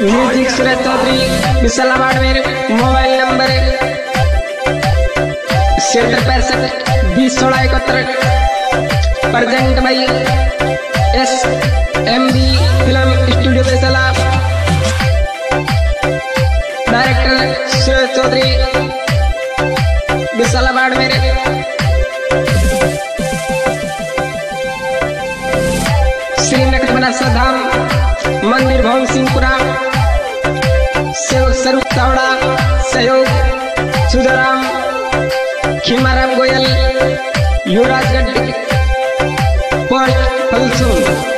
Music Suraj Chaudhary Misla Barmer. Mobile number 7665201671। Present भाई SMB film studio Misla. Director Suraj Chaudhary Misla Barmer. Shri Nakatbanasa धाम मंदिर भवन सिंहपुरा। स्वरूप चावड़ा सहयोग सुधाराम खीमाराम गोयल युवराजगढ़ पोस्ट फलसून।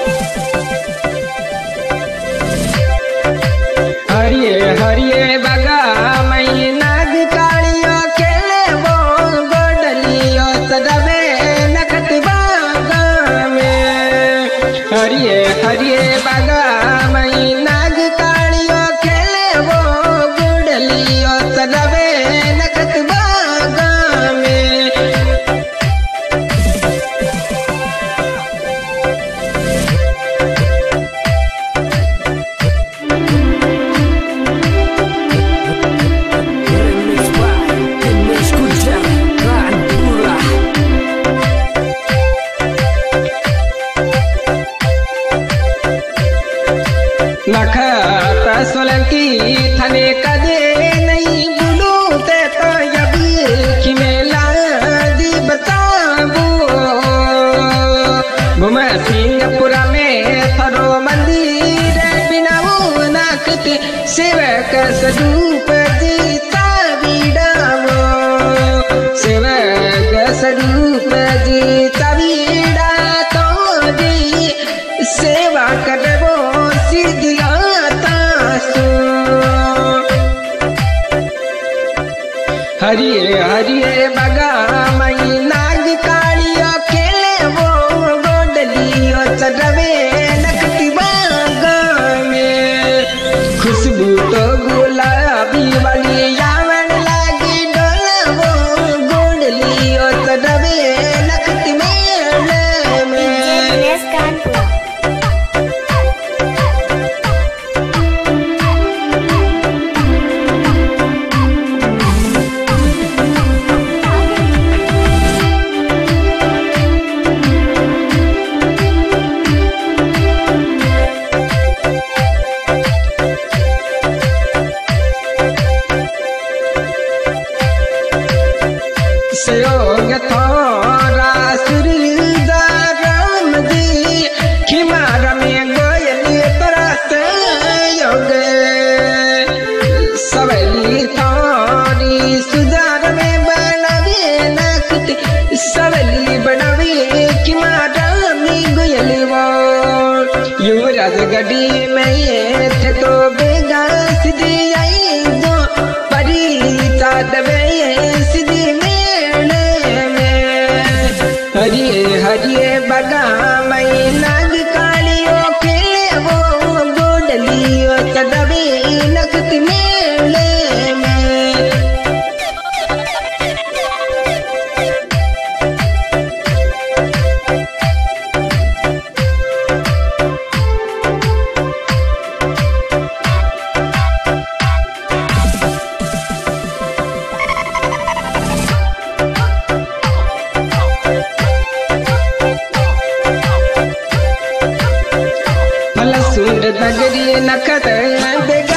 हरिये हरिये बगा मई नाग कालियो खेले वो गोडलियो सदबे नकट बागा में। हरिये हरिये बगा मई नाग कालियो खेले वो गोडलियो सदबे नकट बागा में। नखत सोलंकी थने कदे नहीं बुलू ते तो यबी कि मेला दी बताबू। घुम सिंहपुरा में थरो मंदिर बिनाऊ नाकते सेवक स्वरूप जीता बीड़ावो। सेवक स्वरूप जीता बीड़ा तो जी सेवा करबो सिद्धिया तासो। हरिये हरिये बगा मई नाग कालियो खेले वो गोडलियो चढ़वे नकटी बागा में। खुशबू तो गुलाबी वाली यावन लागी डोला वो गोडलियो चढ़वे नकटी मेले में। सहयोग थोरा सुरदाराम जी खिमारा में गोयली तोरा सहयोग। सवली थोरी सुधार में बनावे नकट सवली बनावे खिमारा में गोयली वो। युवराज गढ़ी में थे तो बेगा सिद्धि आई दो परिता दबे सिद्धि हरिये हरिये बगा मई नाग कालियो खेले वो गोडलियो चढ़वे नकट मेले में। फलसूर नगरी नखत बेगा